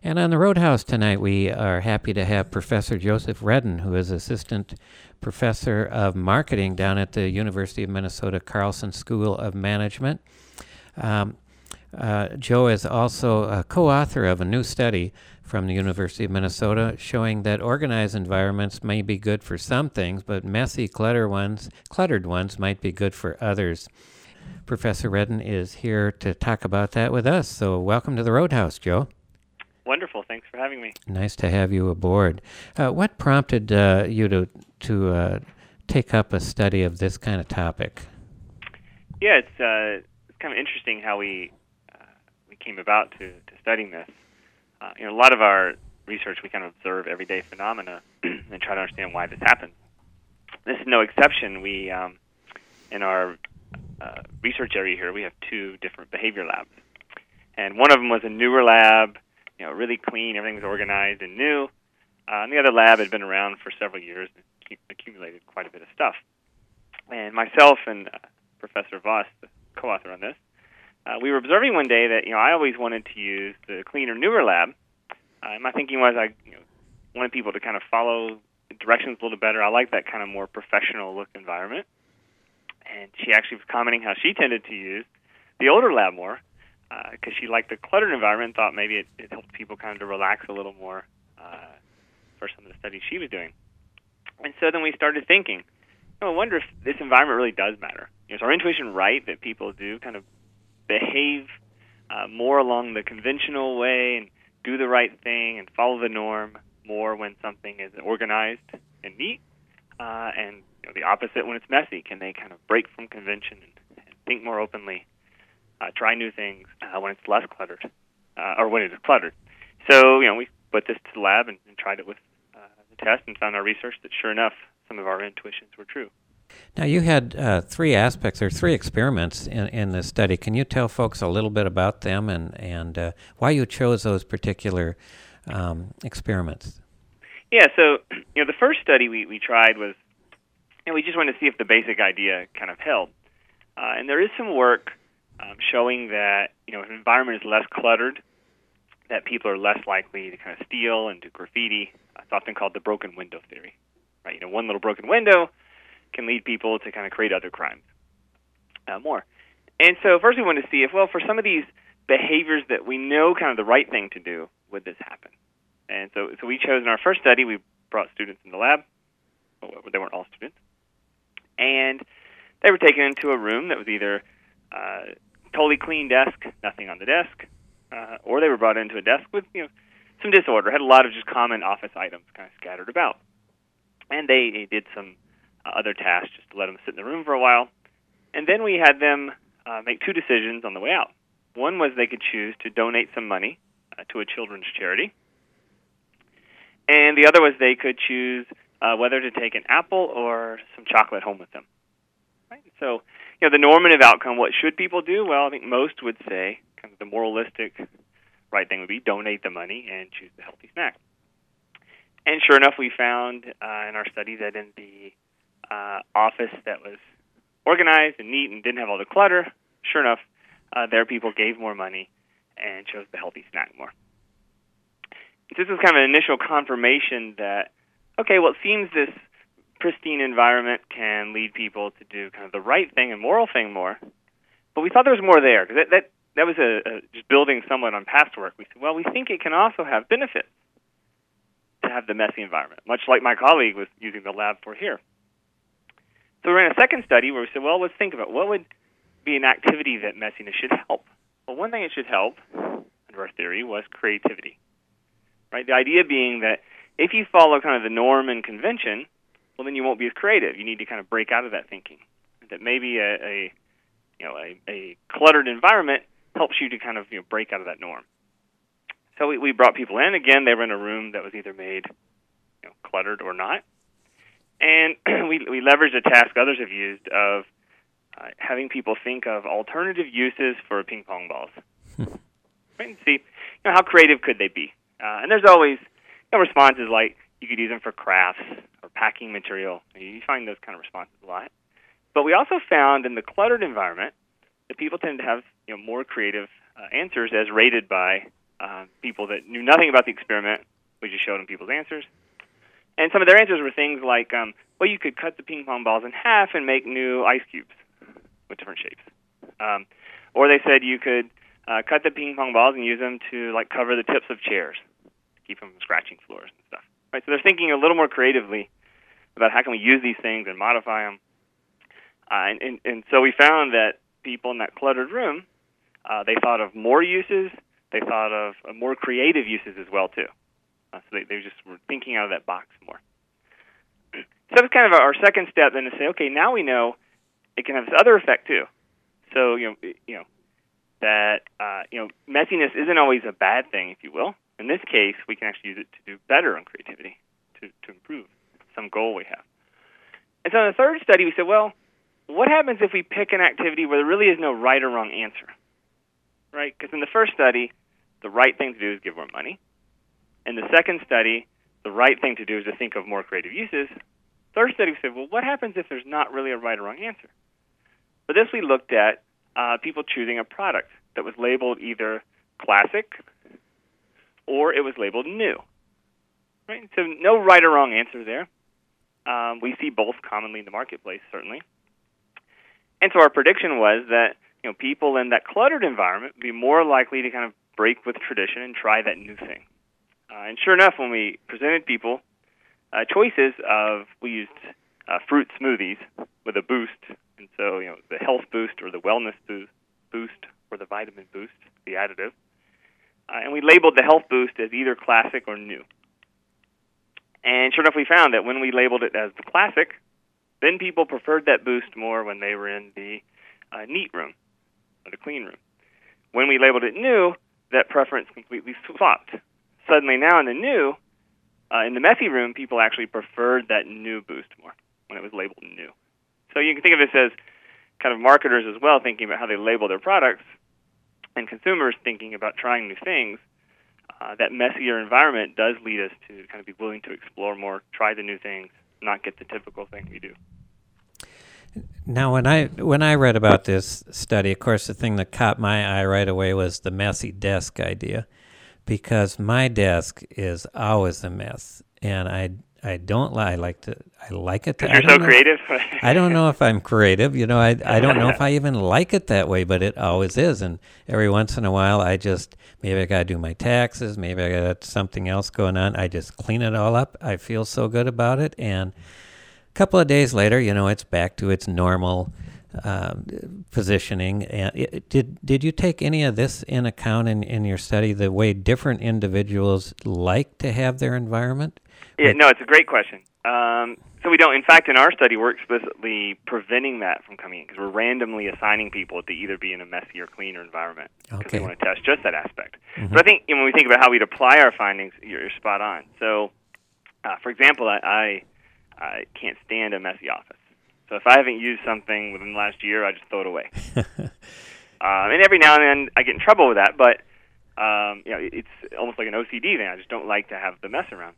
And on the Roadhouse tonight, we are happy to have Professor Joseph Redden, who is Assistant Professor of Marketing down at the University of Minnesota Carlson School of Management. Joe is also a co-author of a new study from the University of Minnesota showing that organized environments may be good for some things, but messy, cluttered ones might be good for others. Professor Redden is here to talk about that with us. So welcome to the Roadhouse, Joe. Wonderful. Thanks for having me. Nice to have you aboard. What prompted you to take up a study of this kind of topic? Yeah, it's kind of interesting how we came about to studying this. A lot of our research, we kind of observe everyday phenomena and try to understand why this happens. This is no exception. We, in our research area here, we have two different behavior labs. And one of them was a newer lab, really clean, everything was organized and new. And the other lab had been around for several years and accumulated quite a bit of stuff. And myself and Professor Voss, the co-author on this, we were observing one day that I always wanted to use the cleaner, newer lab. My thinking was I wanted people to kind of follow the directions a little better. I like that kind of more professional look environment. And she actually was commenting how she tended to use the older lab more because she liked the cluttered environment and thought maybe it helped people kind of to relax a little more for some of the studies she was doing. And so then we started thinking, I wonder if this environment really does matter. Is our intuition right that people do kind of behave more along the conventional way and do the right thing and follow the norm more when something is organized and neat, and the opposite when it's messy? Can they kind of break from convention and think more openly, try new things when it's less cluttered, or when it is cluttered? So we put this to the lab and tried it with the test and found our research that sure enough some of our intuitions were true. Now, you had three experiments in this study. Can you tell folks a little bit about them and why you chose those particular experiments? Yeah, so the first study we tried was, we just wanted to see if the basic idea kind of held. And there is some work showing that if an environment is less cluttered, that people are less likely to kind of steal and do graffiti. It's often called the broken window theory. Right? One little broken window can lead people to kind of create other crimes more. And so first we wanted to see if, for some of these behaviors that we know kind of the right thing to do, would this happen? And so we chose in our first study, we brought students in the lab. Well, they weren't all students. And they were taken into a room that was either totally clean desk, nothing on the desk, or they were brought into a desk with some disorder, had a lot of just common office items kind of scattered about. And they did some other tasks just to let them sit in the room for a while. And then we had them make two decisions on the way out. One was they could choose to donate some money to a children's charity. And the other was they could choose whether to take an apple or some chocolate home with them. Right? So, the normative outcome, what should people do? Well, I think most would say kind of the moralistic right thing would be donate the money and choose the healthy snack. And sure enough, we found in our study that in the office that was organized and neat and didn't have all the clutter, sure enough, there people gave more money and chose the healthy snack more. This was kind of an initial confirmation that, it seems this pristine environment can lead people to do kind of the right thing and moral thing more. But we thought there was more there. Because that was just building somewhat on past work. We said, we think it can also have benefits to have the messy environment, much like my colleague was using the lab for here. So we ran a second study where we said, let's think about what would be an activity that messiness should help. Well, one thing it should help, under our theory, was creativity. Right? The idea being that if you follow kind of the norm and convention, then you won't be as creative. You need to kind of break out of that thinking. That maybe a cluttered environment helps you to kind of break out of that norm. So we brought people in. Again, they were in a room that was either made cluttered or not. And we leveraged a task others have used of having people think of alternative uses for ping pong balls. Right? And see how creative could they be. And there's always responses like you could use them for crafts or packing material. You find those kind of responses a lot. But we also found in the cluttered environment that people tend to have more creative answers as rated by people that knew nothing about the experiment. We just showed them people's answers. And some of their answers were things like, well, you could cut the ping pong balls in half and make new ice cubes with different shapes. Or they said you could cut the ping pong balls and use them to like cover the tips of chairs, to keep them from scratching floors and stuff. Right? So they're thinking a little more creatively about how can we use these things and modify them. And so we found that people in that cluttered room, they thought of more uses. They thought of more creative uses as well, too. So they just were thinking out of that box more. So that's kind of our second step then to say, okay, now we know it can have this other effect, too. So, that messiness isn't always a bad thing, if you will. In this case, we can actually use it to do better on creativity, to improve some goal we have. And so in the third study, we said, well, what happens if we pick an activity where there really is no right or wrong answer? Right? Because in the first study, the right thing to do is give more money. In the second study, the right thing to do is to think of more creative uses. Third study, we said, well, what happens if there's not really a right or wrong answer? For this, we looked at people choosing a product that was labeled either classic or it was labeled new. Right? So no right or wrong answer there. We see both commonly in the marketplace, certainly. And so our prediction was that people in that cluttered environment would be more likely to kind of break with tradition and try that new thing. And sure enough, when we presented people choices of, we used fruit smoothies with a boost, and so the health boost or the wellness boost or the vitamin boost, the additive, and we labeled the health boost as either classic or new. And sure enough, we found that when we labeled it as the classic, then people preferred that boost more when they were in the neat room or the clean room. When we labeled it new, that preference completely swapped. Suddenly now in the new, in the messy room, people actually preferred that new boost more when it was labeled new. So you can think of this as kind of marketers as well, thinking about how they label their products, and consumers thinking about trying new things. That messier environment does lead us to kind of be willing to explore more, try the new things, not get the typical thing we do. Now, when I read about this study, of course, the thing that caught my eye right away was the messy desk idea, because my desk is always a mess, and I like it. You're so creative. I don't know if I'm creative. I don't know if I even like it that way, but it always is. And every once in a while, maybe I got to do my taxes. Maybe I got something else going on. I just clean it all up. I feel so good about it. And a couple of days later, it's back to its normal positioning. And did you take any of this in account in your study, the way different individuals like to have their environment? Yeah, no, it's a great question. So we don't. In fact, in our study, we're explicitly preventing that from coming in because we're randomly assigning people to either be in a messy or cleaner environment because we want to test just that aspect. Mm-hmm. But I think when we think about how we'd apply our findings, you're spot on. So, for example, I can't stand a messy office. So if I haven't used something within the last year, I just throw it away. And every now and then I get in trouble with that, but it's almost like an OCD thing. I just don't like to have the mess around.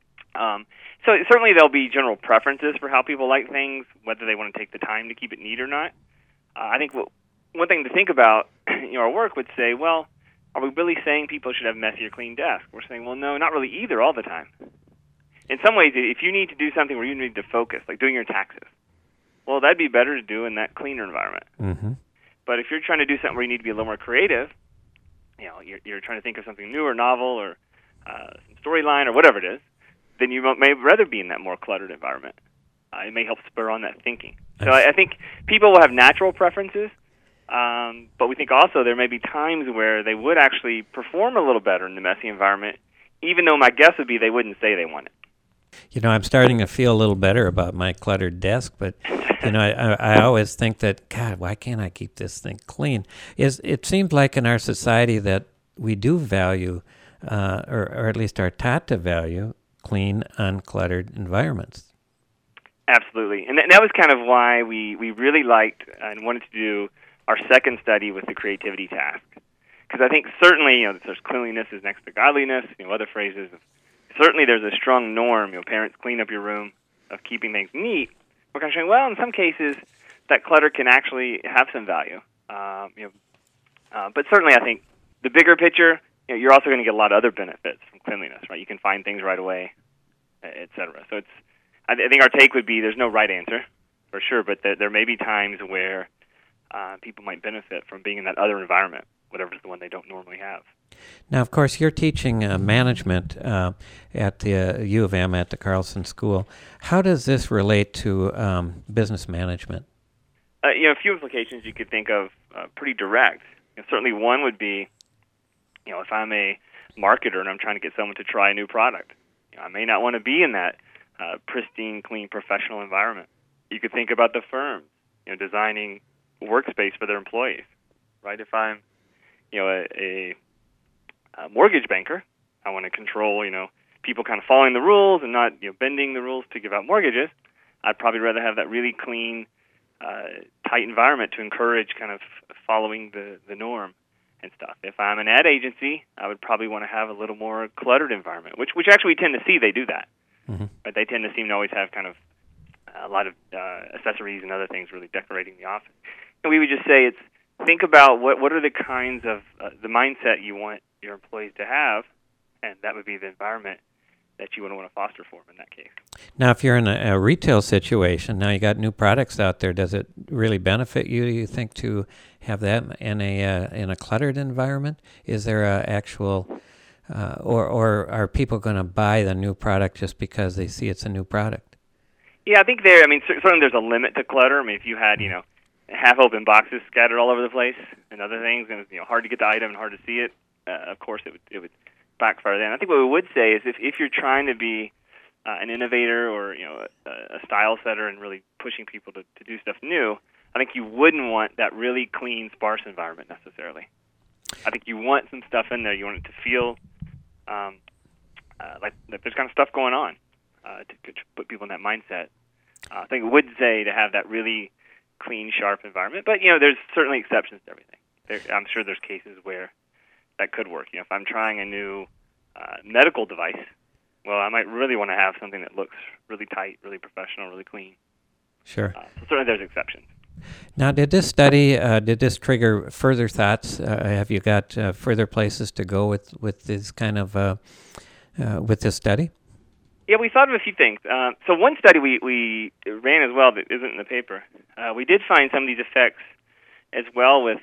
So certainly there'll be general preferences for how people like things, whether they want to take the time to keep it neat or not. I think one thing to think about, our work would say, well, are we really saying people should have messy or clean desks? We're saying, well, no, not really either all the time. In some ways, if you need to do something where you need to focus, like doing your taxes, well, that'd be better to do in that cleaner environment. Mm-hmm. But if you're trying to do something where you need to be a little more creative, you're trying to think of something new or novel or some storyline or whatever it is, then you may rather be in that more cluttered environment. It may help spur on that thinking. So I think people will have natural preferences, but we think also there may be times where they would actually perform a little better in the messy environment, even though my guess would be they wouldn't say they want it. I'm starting to feel a little better about my cluttered desk, but, I always think that, God, why can't I keep this thing clean? It seems like in our society that we do value, or at least are taught to value, clean, uncluttered environments. Absolutely. And that was kind of why we really liked and wanted to do our second study with the creativity task. Because I think certainly, there's cleanliness is next to godliness, other phrases. Certainly there's a strong norm, parents clean up your room, of keeping things neat. We're kind of saying, well, in some cases, that clutter can actually have some value. But certainly I think the bigger picture, you're also going to get a lot of other benefits from cleanliness, right? You can find things right away, et cetera. So I think our take would be there's no right answer, for sure, but there may be times where people might benefit from being in that other environment, whatever's the one they don't normally have. Now, of course, you're teaching management at the U of M at the Carlson School. How does this relate to business management? A few implications you could think of pretty direct. Certainly one would be, if I'm a marketer and I'm trying to get someone to try a new product, I may not want to be in that pristine, clean, professional environment. You could think about the firm, designing workspace for their employees, right? If I'm, a mortgage banker, I want to control, people kind of following the rules and not, bending the rules to give out mortgages. I'd probably rather have that really clean, tight environment to encourage kind of following the norm and stuff. If I'm an ad agency, I would probably want to have a little more cluttered environment, which actually we tend to see they do that. Mm-hmm. But they tend to seem to always have kind of a lot of accessories and other things really decorating the office. And we would just say think about what are the kinds of the mindset you want your employees to have, and that would be the environment that you would want to foster for them in that case. Now, if you're in a retail situation, now you got new products out there, does it really benefit you, do you think, to have that in a cluttered environment? Is there a actual, or are people going to buy the new product just because they see it's a new product? Yeah, I think certainly there's a limit to clutter. I mean, if you had, half-open boxes scattered all over the place and other things, and it's hard to get the item and hard to see it, of course it would backfire then. I think what we would say is if you're trying to be an innovator or a style setter and really pushing people to do stuff new, I think you wouldn't want that really clean, sparse environment necessarily. I think you want some stuff in there. You want it to feel like there's kind of stuff going on to put people in that mindset. I think it would say to have that really clean, sharp environment. But, there's certainly exceptions to everything. I'm sure there's cases where that could work. If I'm trying a new medical device, well, I might really want to have something that looks really tight, really professional, really clean. Sure. So certainly there's exceptions. Now, did this study, did this trigger further thoughts? Have you got further places to go with this kind of, with this study? Yeah, we thought of a few things. So one study we ran as well that isn't in the paper. We did find some of these effects as well with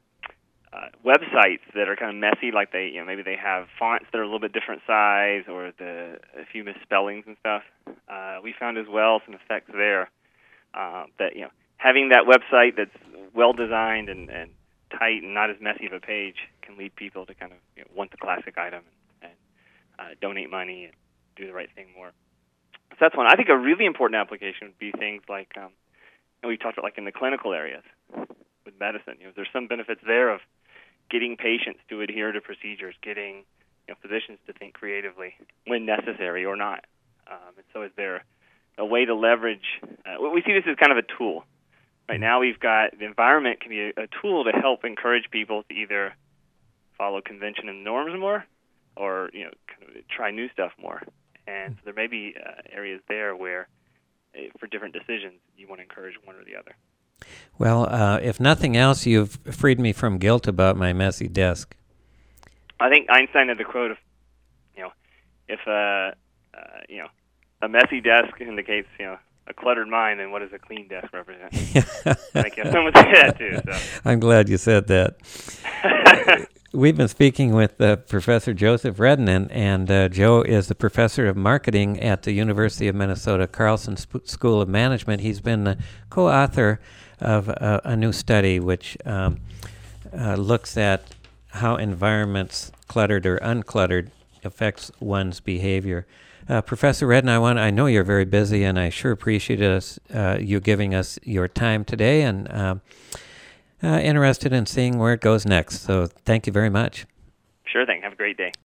websites that are kind of messy, like maybe they have fonts that are a little bit different size or a few misspellings and stuff. We found as well some effects there that having that website that's well designed and tight and not as messy of a page can lead people to kind of want the classic item and donate money and do the right thing more. So that's one. I think a really important application would be things like, and we talked about like in the clinical areas with medicine. There's some benefits there of getting patients to adhere to procedures, getting physicians to think creatively when necessary or not. And so is there a way to leverage, we see this as kind of a tool. Right now we've got, the environment can be a tool to help encourage people to either follow convention and norms more or kind of try new stuff more. And so there may be areas there where, for different decisions, you want to encourage one or the other. Well, if nothing else, you've freed me from guilt about my messy desk. I think Einstein had the quote of, if a messy desk indicates, a cluttered mind, then what does a clean desk represent? I think someone would say that too. So. I'm glad you said that. We've been speaking with Professor Joseph Redden, and Joe is the professor of marketing at the University of Minnesota Carlson School of Management. He's been the co-author of a new study which looks at how environments, cluttered or uncluttered, affects one's behavior. Professor Redden, I know you're very busy, and I sure appreciate you giving us your time today, and interested in seeing where it goes next. So thank you very much. Sure thing. Have a great day.